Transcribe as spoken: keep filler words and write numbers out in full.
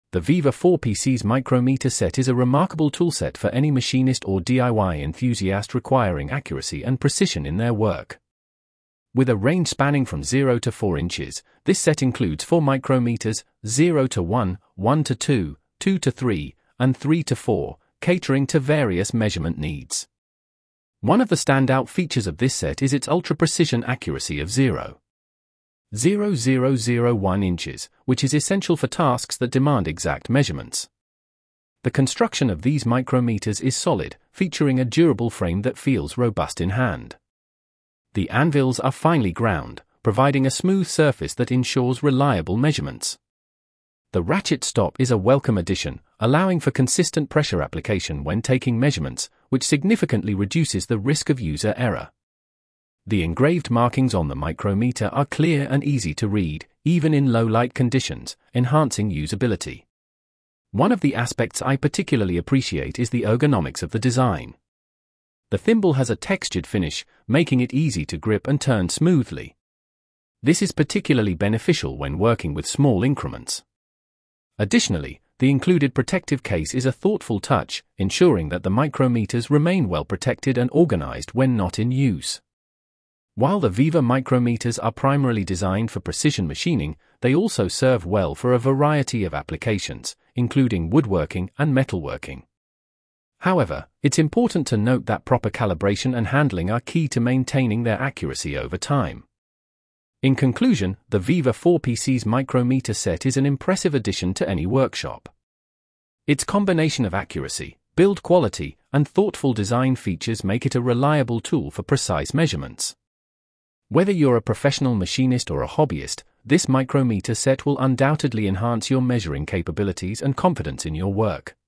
The Viva four P C's micrometer set is a remarkable toolset for any machinist or D I Y enthusiast requiring accuracy and precision in their work. With a range spanning from zero to four inches, this set includes four micrometers, zero to one, one to two, two to three, and three to four, catering to various measurement needs. One of the standout features of this set is its ultra-precision accuracy of zero point zero zero zero one inches, which is essential for tasks that demand exact measurements. The construction of these micrometers is solid, featuring a durable frame that feels robust in hand. The anvils are finely ground, providing a smooth surface that ensures reliable measurements. The ratchet stop is a welcome addition, allowing for consistent pressure application when taking measurements, which significantly reduces the risk of user error. The engraved markings on the micrometer are clear and easy to read, even in low light conditions, enhancing usability. One of the aspects I particularly appreciate is the ergonomics of the design. The thimble has a textured finish, making it easy to grip and turn smoothly. This is particularly beneficial when working with small increments. Additionally, the included protective case is a thoughtful touch, ensuring that the micrometers remain well protected and organized when not in use. While the Viva micrometers are primarily designed for precision machining, they also serve well for a variety of applications, including woodworking and metalworking. However, it's important to note that proper calibration and handling are key to maintaining their accuracy over time. In conclusion, the Viva four P C's micrometer set is an impressive addition to any workshop. Its combination of accuracy, build quality, and thoughtful design features make it a reliable tool for precise measurements. Whether you're a professional machinist or a hobbyist, this micrometer set will undoubtedly enhance your measuring capabilities and confidence in your work.